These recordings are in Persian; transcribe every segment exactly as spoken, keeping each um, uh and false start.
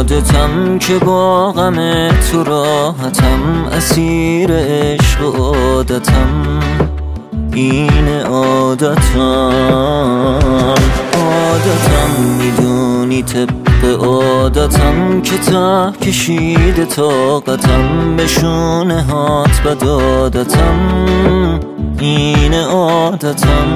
یادتم که با غم تو راحتم، اسیر عشق و عادتم، این عادتم عادتم میدونی طبق عادتم که ته کشیده طاقتم، به شونه هات بد عادتم، این عادتم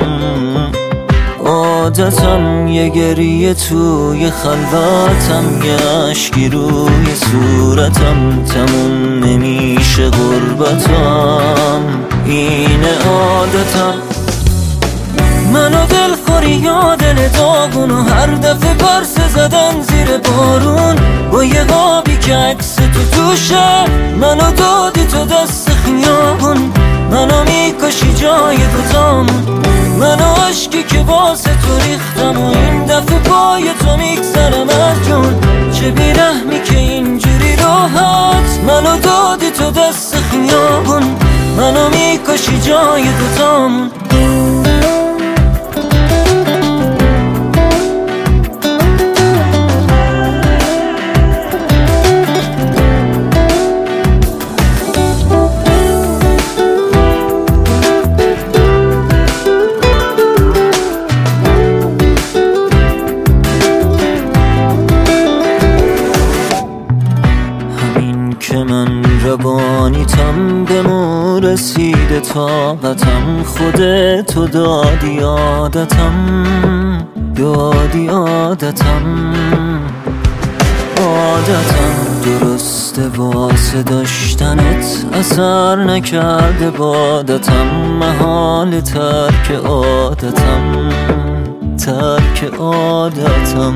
عادتم یه گریه توی خلوتم، یه اشکی روی صورتم، تموم نمیشه غربتم، این عادتم. منو دلخوری یا دل داغون و هر دفعه پرسه زدن زیر بارون، با یه قابی که عکس تو توشه منو دادی تو دست خیابون، منو میکشی جای دوتامون، منو عشقی که واسه تو ریختم و این دفعه پای تو میگذرم از جون، چه بیرحمی که اینجوری راحت منو دادی تو دست خیابون، منو میکشی جای دوتامون. که من روانیتم به مو رسیده طاقتم، خودتو دادی عادتم، دادی عادتم عادتم درسته واسه داشتنت اثر نکرده بادتم، محال ترک عادتم، ترک عادتم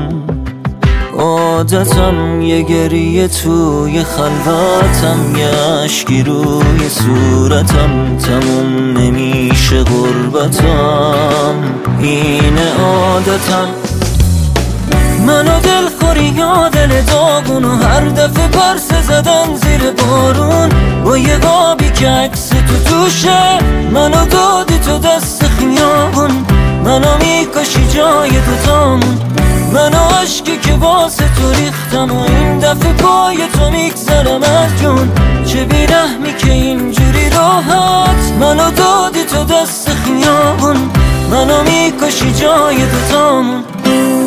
عادتم یه گریه توی خلوتم، یه اشکی روی صورتم، تموم نمیشه غربتم، این عادتم. منو دلخوری یا دل داغون و هر دفعه پرسه زدن زیر بارون، با یه قابی که عکس تو توشه منو دادی تو دست خیابون، منو میکشی جای دوتامون، منو عشقی که واسه تو ریختم و این دفعه پای تو میگذرم از جون، چه بیرحمی که اینجوری راحت منو دادی تو دست خیابون، منو میکشی جای دوتامون.